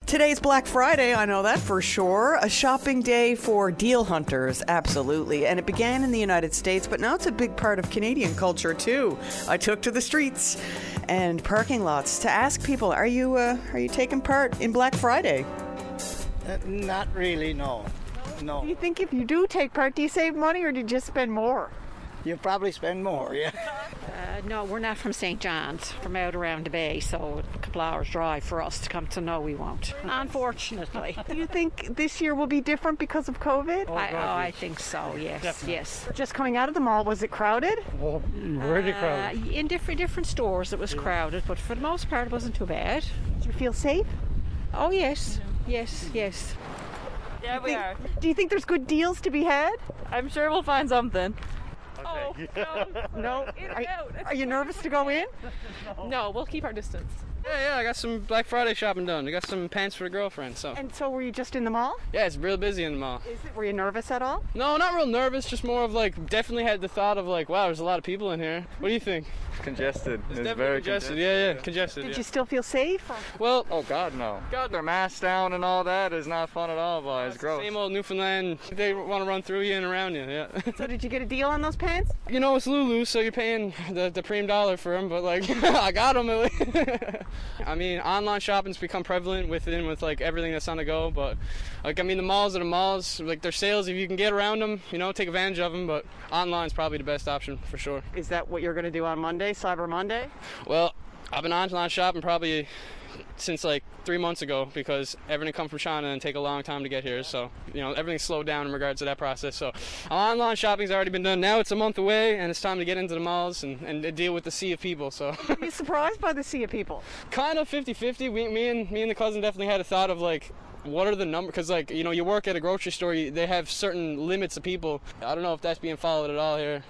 Today's Black Friday, I know that for sure. A shopping day for deal hunters, absolutely. And it began in the United States, but now it's a big part of Canadian culture too. I took to the streets and parking lots to ask people, are you taking part in Black Friday? Not really, no. Do you think if you do take part, do you save money or do you just spend more? You probably spend more, yeah. No, we're not from St. John's, from out around the bay, so a couple hours drive for us to come to know we won't, unfortunately. Do you think this year will be different because of COVID? I think so, yes, Definitely. yes. Just coming out of the mall, was it crowded? Well, really crowded. In different stores it was crowded, but for the most part it wasn't too bad. Did you feel safe? Oh yes, yes. Yeah, we are. Do you think there's good deals to be had? I'm sure we'll find something. Oh, No. Are you nervous to go in? No, we'll keep our distance. Yeah, I got some Black Friday shopping done. I got some pants for the girlfriend, so. And so were you just in the mall? Yeah, it's real busy in the mall. Were you nervous at all? No, not real nervous, just more of like, definitely had the thought of like, wow, there's a lot of people in here. What do you think? Congested. It's It's definitely very congested. Yeah, congested. Did yeah. you still feel safe? Well, Oh God, no. Got their masks down and all that is not fun at all, boys. it's Gross. same old Newfoundland. They want to run through you and around you. Yeah. So did you get a deal on those pants? You know, it's Lulu, so you're paying the premium dollar for them, but like, I got them at least. I mean, online shopping's become prevalent with like everything that's on the go, but like, I mean, the malls are the malls. Like, their sales, if you can get around them, you know, take advantage of them, but online's probably the best option for sure. Is that what you're going to do on Monday, Cyber Monday? Well, I've been online shopping probably since like 3 months ago because everything comes from China and take a long time to get here. So, you know, everything's slowed down in regards to that process. So online shopping's already been done. Now it's a month away and it's time to get into the malls and deal with the sea of people. So Are you surprised by the sea of people? kind of 50-50. Me and the cousin definitely had a thought of like, what are the numbers? Because like, you know, you work at a grocery store, they have certain limits of people. I don't know if that's being followed at all here.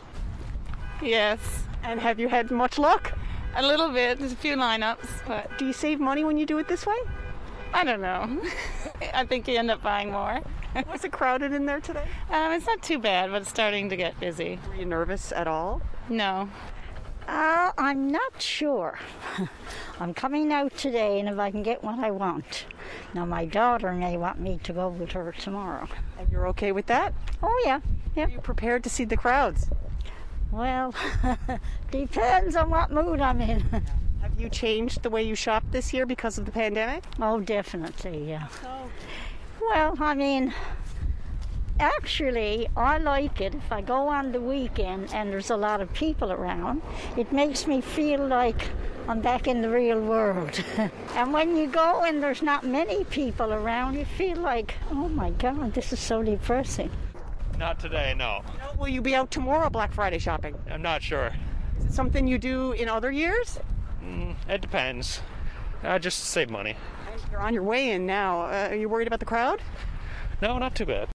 Yes, And have you had much luck? a little bit. There's a few lineups, but Do you save money when you do it this way? I don't know. I think you end up buying more. Was it crowded in there today? It's not too bad, but it's starting to get busy. Were you nervous at all? No. I'm not sure. I'm coming out today, and if I can get what I want. Now, my daughter may want me to go with her tomorrow. And you're okay with that? Oh, yeah. Are you prepared to see the crowds? Well, depends on what mood I'm in. Have you changed the way you shop this year because of the pandemic? Oh, definitely, yeah. Well, I mean, actually, I like it if I go on the weekend and there's a lot of people around. It makes me feel like I'm back in the real world. And when you go and there's not many people around, you feel like, oh my God, this is so depressing. Not today, no. Will you be out tomorrow Black Friday shopping? I'm not sure. Is it something you do in other years? It depends. Just to save money. You're on your way in now. Are you worried about the crowd? No, not too bad.